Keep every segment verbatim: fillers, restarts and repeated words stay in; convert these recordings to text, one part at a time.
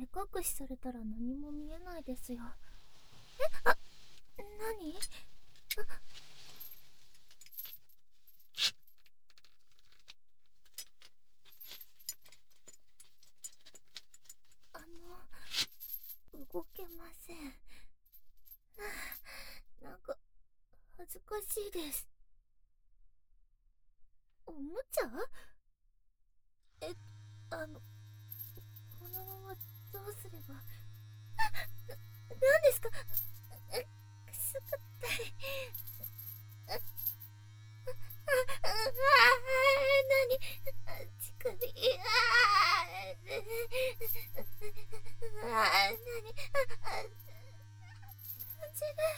隠しされたら何も見えないですよ。え、あ、何？あの、動けません。はあ、なんか恥ずかしいです。おもちゃ？え、あの、このままどうすれば。な、なんですか？え、くすぐったい。あ、あ、あ、あ、なに、乳首、ああ、あ、なに、あ、あ、感じる。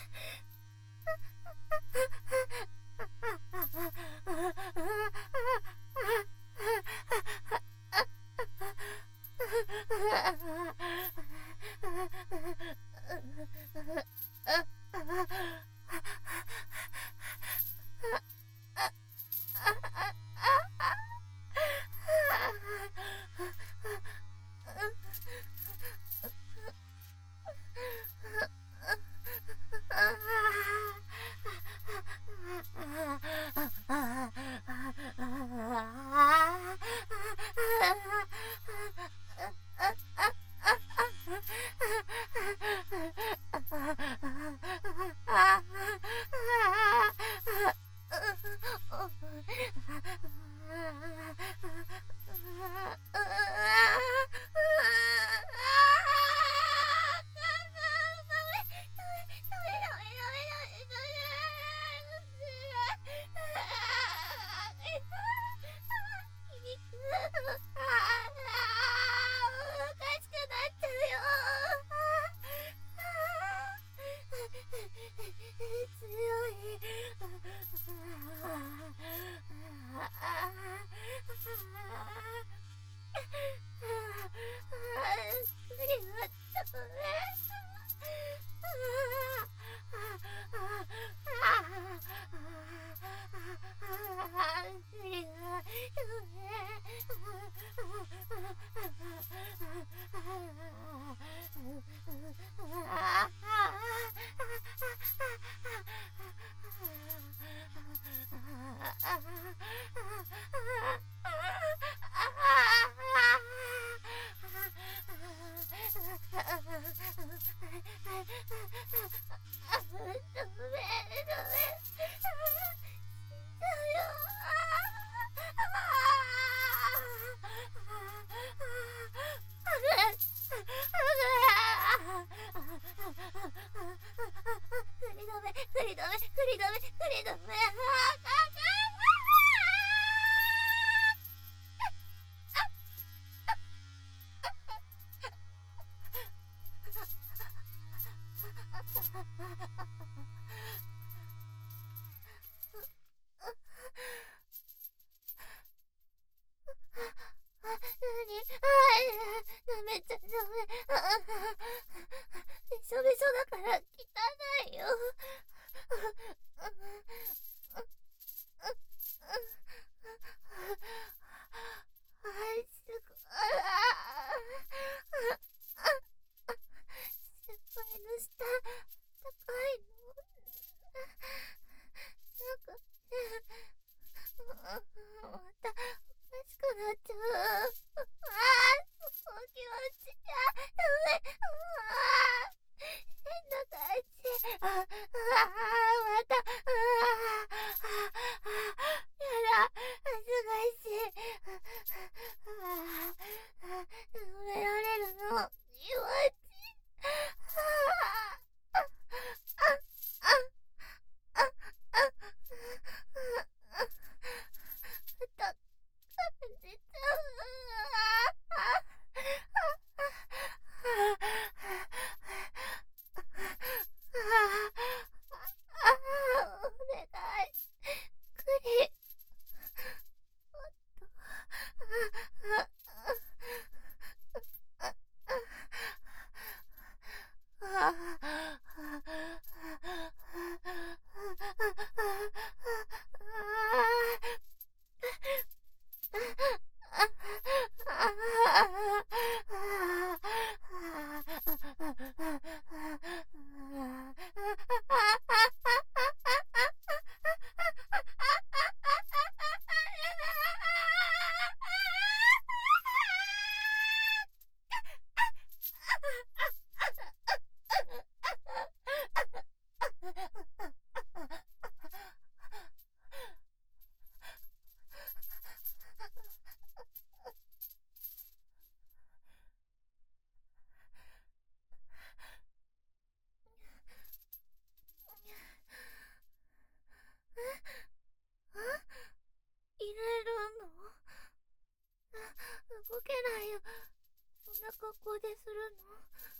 こんな格好でするの？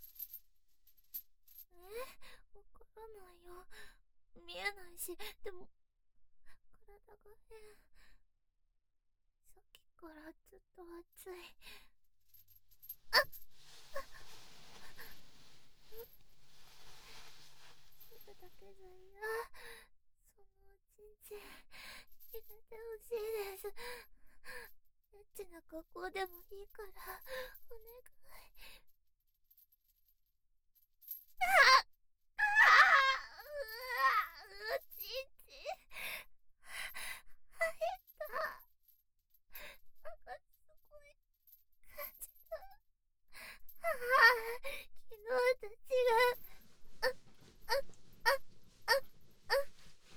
え、わからないよ。見えないし、でも体が変。さっきからずっと暑い。あっ、それだけじゃ嫌。そのおちんちん入れてほしいです。エッチな格好でもいいからお願い。ああああ、うわ、おちんちん入った。なんかすごい感じだ。ああ、昨日と違う。あっあっあっあっあっ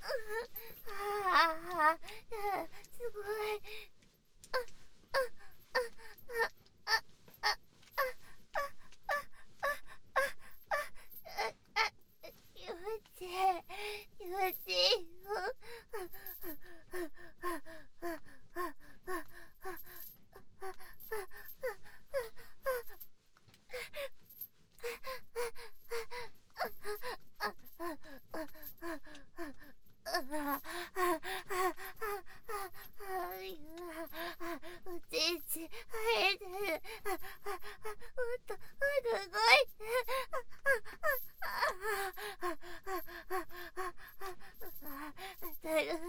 ああ、すごい。あっあっあっあっあっあっあっあっあっあっあっ、気持ちいい気持ちいいよ。おちんち生えてる。もっともっと動いて。当たる。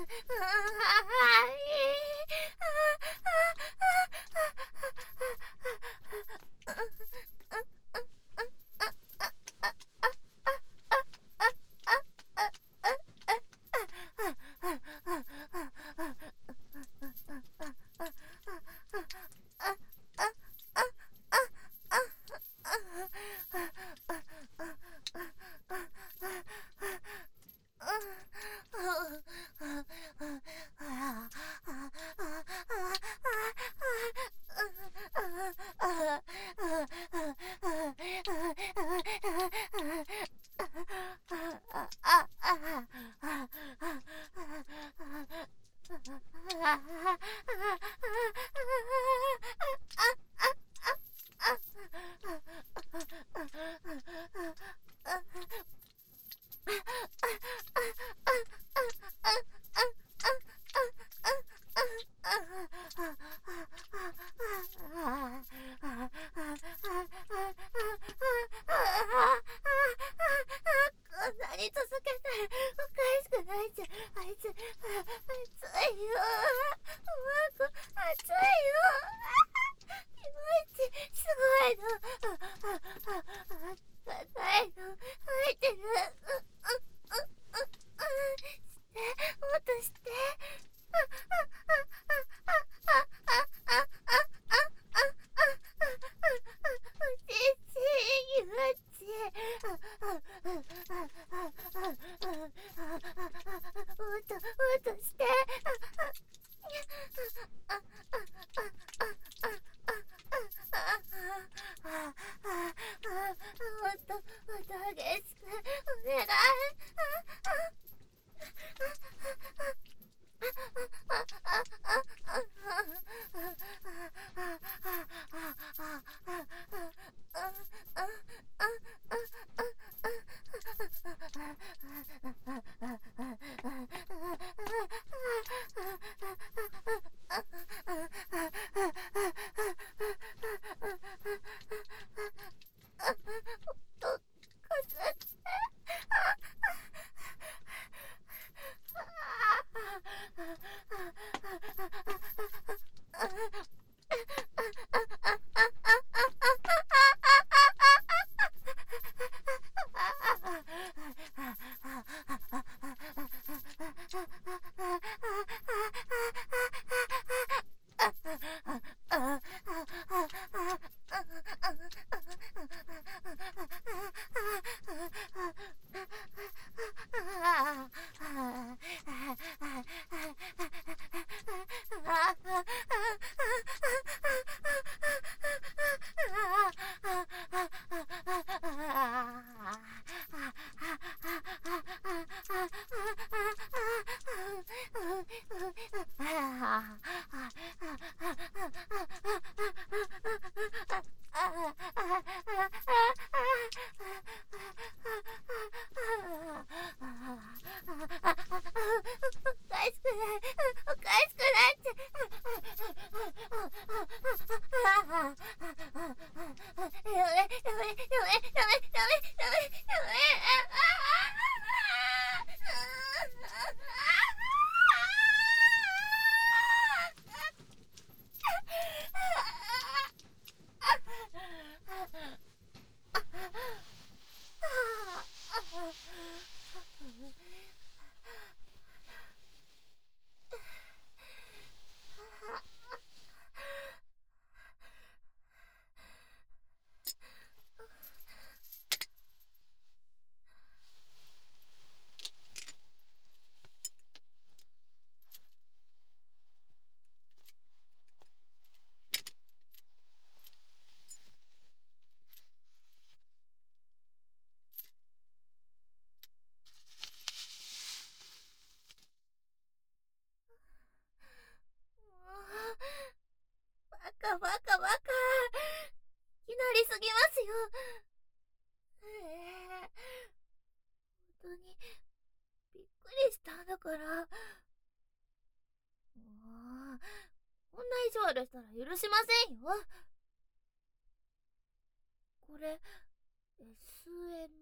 こんなに続けたらおかしくないじゃん。あいつ、暑いよ。マーク、暑いよ。いまいち、すごいの。硬いの。入ってる。して、もっとして。おちんち、気持ちいい。もっと、もっとして。もっと、もっと激しくお願い。 かしくない、おかしくなっちゃう。やめやめやめやめやめやめやめ。バカバカバカ、いきなりすぎますよ。ええ、本当にびっくりしたんだから。もうこんな意地悪したら許しませんよ。これ エスエム？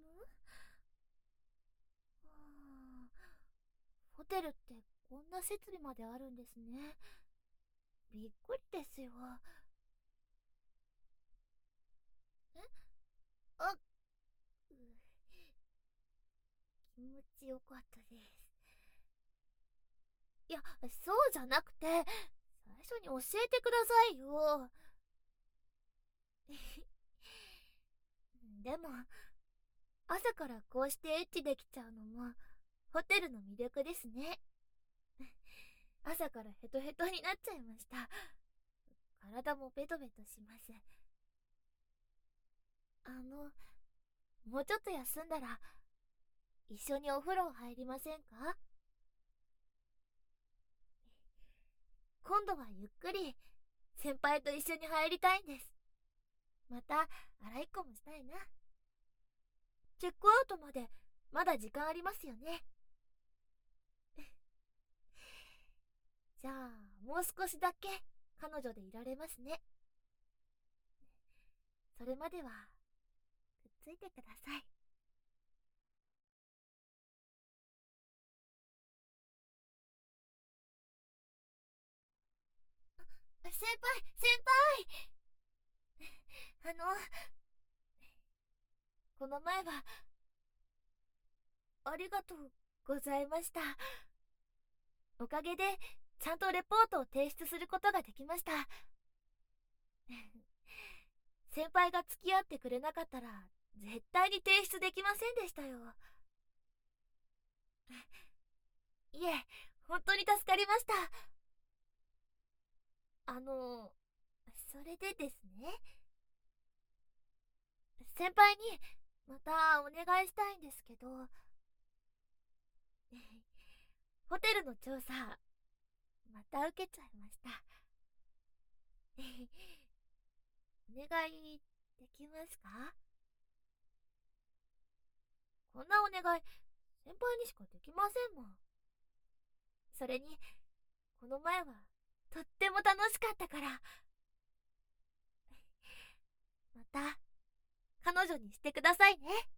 はあ、ホテルってこんな設備まであるんですね。びっくりですよ。え、あ、う、気持ちよかったです。いや、そうじゃなくて、最初に教えてくださいよ。でも、朝からこうしてエッチできちゃうのも、ホテルの魅力ですね。朝からヘトヘトになっちゃいました。体もベトベトします。あの、もうちょっと休んだら、一緒にお風呂入りませんか？今度はゆっくり、先輩と一緒に入りたいんです。また、洗いっこもしたいな。チェックアウトまで、まだ時間ありますよね。じゃあ、もう少しだけ、彼女でいられますね。それまでは、くっついてください。先輩、先輩、あの、この前は、ありがとうございました。おかげで、ちゃんとレポートを提出することができました。先輩が付き合ってくれなかったら、絶対に提出できませんでしたよ。いえ、本当に助かりました。あの、それでですね、先輩にまたお願いしたいんですけど、ホテルの調査、また受けちゃいました。お願いできますか？こんなお願い、先輩にしかできませんもん。それに、この前は、とっても楽しかったから。また、彼女にしてくださいね。